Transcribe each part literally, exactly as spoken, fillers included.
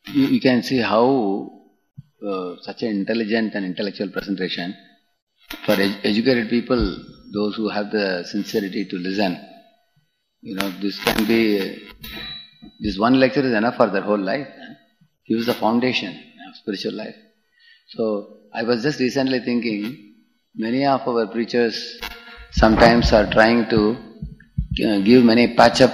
you, you can see how uh, such an intelligent and intellectual presentation for ed- educated people, those who have the sincerity to listen, you know, this can be, this one lecture is enough for their whole life. Gives the foundation of spiritual life. So, I was just recently thinking, many of our preachers sometimes are trying to uh, give many patch-up,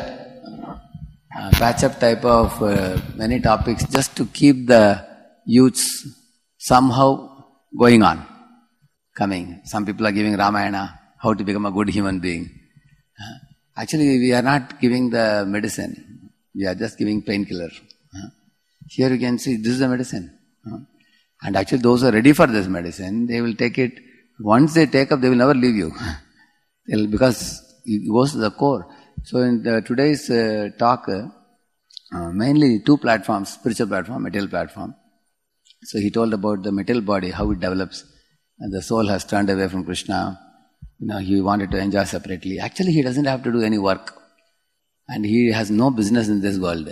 uh, patch-up type of uh, many topics just to keep the youths somehow going on, coming. Some people are giving Ramayana, how to become a good human being. Uh, actually, we are not giving the medicine. We are just giving painkiller. Uh, here you can see, this is the medicine. Uh, and actually, those who are ready for this medicine, they will take it. Once they take up, they will never leave you. They'll, because it goes to the core. So in the, today's uh, talk, uh, uh, mainly two platforms, spiritual platform, material platform. So he told about the material body, how it develops. And the soul has turned away from Krishna. You know, he wanted to enjoy separately. Actually, he doesn't have to do any work. And he has no business in this world.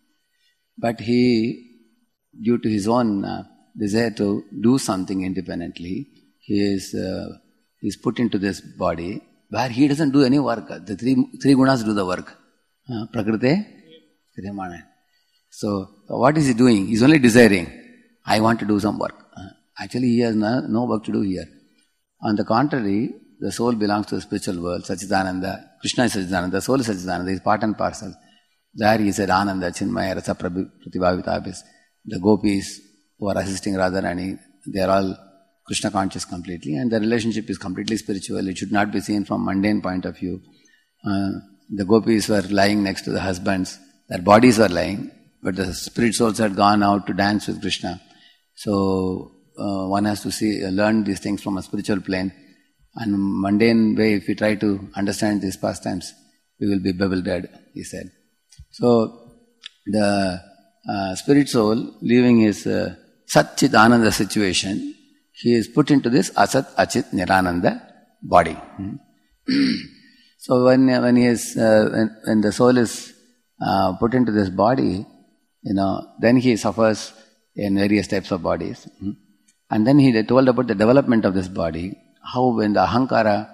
But he, due to his own uh, desire to do something independently, he is uh, he is put into this body where he doesn't do any work. The three three gunas do the work. Uh, Prakriti, Kriyamana. So, what is he doing? He is only desiring, I want to do some work. Uh, actually, he has no, no work to do here. On the contrary, the soul belongs to the spiritual world, Sachidananda. Krishna is Sachidananda, the soul is Sachidananda, he is part and parcel. There he said, Ananda, Chinmaya, Rasa Pratibhavitabhis. The gopis who are assisting Radharani, they are all Krishna conscious completely, and the relationship is completely spiritual. It should not be seen from mundane point of view. Uh, the gopis were lying next to the husbands. Their bodies were lying, but the spirit souls had gone out to dance with Krishna. So uh, one has to see, uh, learn these things from a spiritual plane. And mundane way, if we try to understand these pastimes, we will be bewildered, he said. So the uh, spirit soul, leaving his uh, Sat Chit Ananda situation, he is put into this Asat Achit Nirananda body. Hmm. So when when he is uh, when, when the soul is uh, put into this body, you know, then he suffers in various types of bodies. Hmm. And then he told about the development of this body, how when the ahankara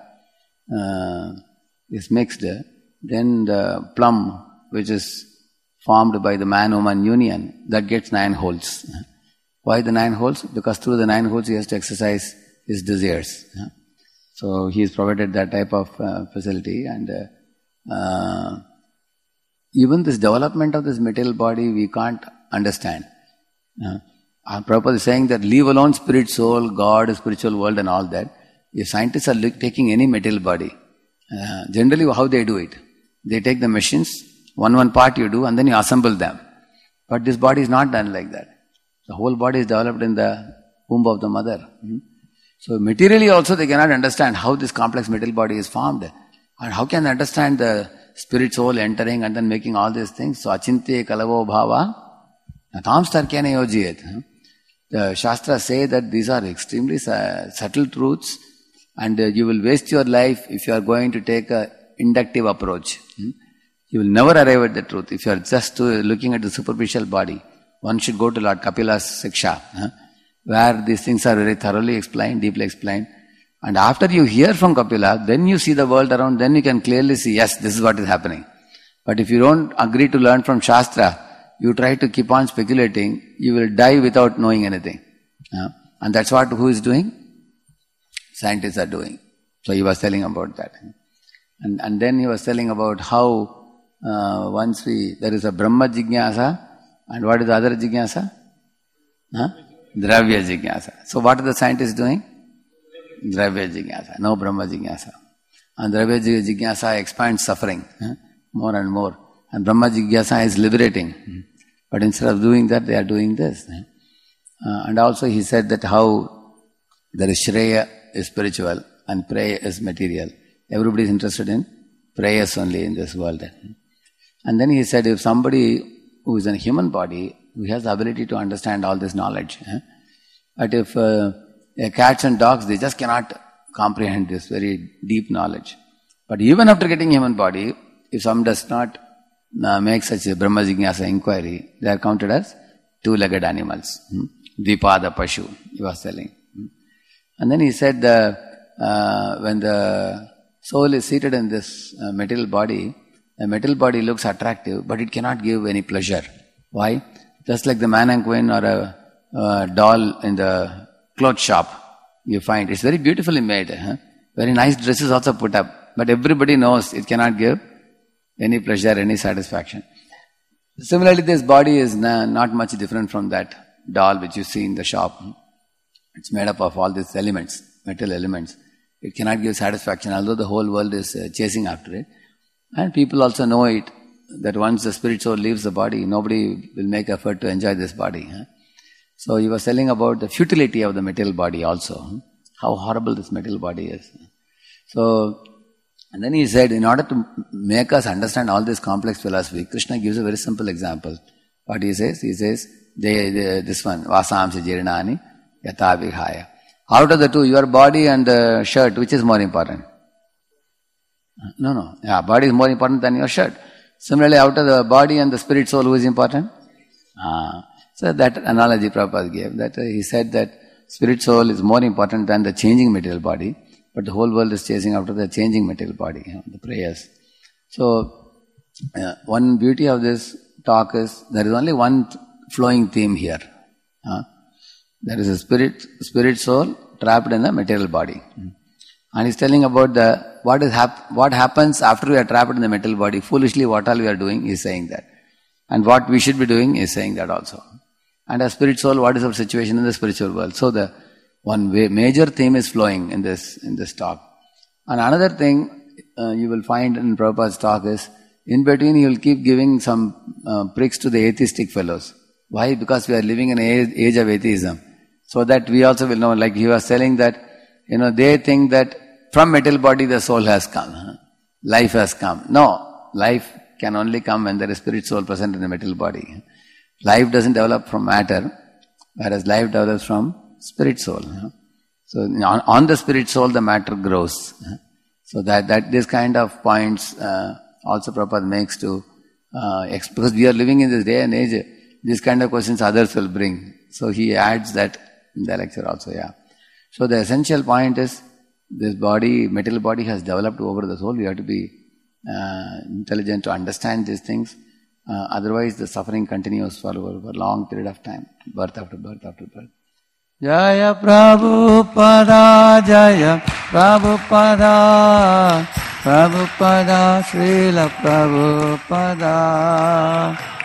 uh, is mixed, then the plum which is formed by the man-woman union, that gets nine holes. Why the nine holes? Because through the nine holes he has to exercise his desires. So he has provided that type of uh, facility, and uh, uh, even this development of this material body we can't understand. Uh, our Prabhupada is saying that leave alone spirit, soul, God, spiritual world and all that. If scientists are taking any material body, uh, generally how they do it? They take the machines, one one part you do and then you assemble them. But this body is not done like that. The whole body is developed in the womb of the mother. Hmm? So materially also they cannot understand how this complex material body is formed. And how can they understand the spirit soul entering and then making all these things? So achintye kalavo bhava natam starkena yojiyet. The Shastras say that these are extremely subtle truths, and you will waste your life if you are going to take a inductive approach. Hmm? You will never arrive at the truth if you are just looking at the superficial body. One should go to Lord Kapila's Siksha, huh, where these things are very thoroughly explained, deeply explained. And after you hear from Kapila, then you see the world around, then you can clearly see, yes, this is what is happening. But if you don't agree to learn from Shastra, you try to keep on speculating, you will die without knowing anything. Uh, and that's what who is doing? Scientists are doing. So he was telling about that. And, and then he was telling about how uh, once we, there is a Brahma Jignasa, and what is the other Jignasa? Huh? Dravya Jignasa. So what are the scientists doing? Dravya Jignasa, no Brahma Jignasa. And Dravya Jignasa expands suffering huh? more and more. And Brahma Jignasa is liberating. But instead of doing that, they are doing this. Uh, and also he said that how there is Shreya is spiritual and Preya is material. Everybody is interested in prayers only in this world. And then he said, if somebody who is in a human body, who has the ability to understand all this knowledge, eh? but if uh, cats and dogs, they just cannot comprehend this very deep knowledge. But even after getting human body, if some does not uh, make such a Brahma Jignasa inquiry, they are counted as two-legged animals. Hmm? Dvipada Pashu, he was telling. Hmm? And then he said the, uh, when the soul is seated in this uh, material body, the material body looks attractive, but it cannot give any pleasure. Why? Just like the mannequin or a, a doll in the cloth shop, you find it's very beautifully made. Huh? Very nice dresses also put up, but everybody knows it cannot give any pleasure, any satisfaction. Similarly, this body is na- not much different from that doll which you see in the shop. It's made up of all these elements, metal elements. It cannot give satisfaction, although the whole world is uh, chasing after it. And people also know it, that once the spirit soul leaves the body, nobody will make effort to enjoy this body. Huh? So he was telling about the futility of the material body also. Huh? How horrible this material body is. So, and then he said, in order to make us understand all this complex philosophy, Krishna gives a very simple example. What he says? He says, they, they, this one, Vasamsa Jirinani Yata Vihaya. Out of the two, your body and the shirt, which is more important? No, no. Yeah, body is more important than your shirt. Similarly, out of the body and the spirit soul, who is important? Ah. So that analogy Prabhupada gave, that uh, he said that spirit soul is more important than the changing material body, but the whole world is chasing after the changing material body, you know, the prayers. So, uh, one beauty of this talk is, there is only one flowing theme here. Huh? There is a spirit, spirit soul trapped in a material body. And he's telling about the what is hap- what happens after we are trapped in the material body. Foolishly, what all we are doing, he's saying that. And what we should be doing, is saying that also. And as spirit soul, what is our situation in the spiritual world? So the one way, major theme is flowing in this in this talk. And another thing uh, you will find in Prabhupada's talk is, in between he will keep giving some uh, pricks to the atheistic fellows. Why? Because we are living in an age, age of atheism. So that we also will know, like he was telling that, you know, they think that from material body the soul has come. Huh? Life has come. No, life can only come when there is spirit soul present in the material body. Life doesn't develop from matter, whereas life develops from spirit soul. Huh? So on, on the spirit soul the matter grows. Huh? So that, that this kind of points uh, also Prabhupada makes to, uh, exp- because we are living in this day and age, these kind of questions others will bring. So he adds that in the lecture also, yeah. So the essential point is, this body, material body has developed over the soul. We have to be uh, intelligent to understand these things. Uh, otherwise the suffering continues for, for a long period of time, birth after birth after birth. Jaya Prabhupada, Jaya Prabhupada, Prabhupada, Srila Prabhupada.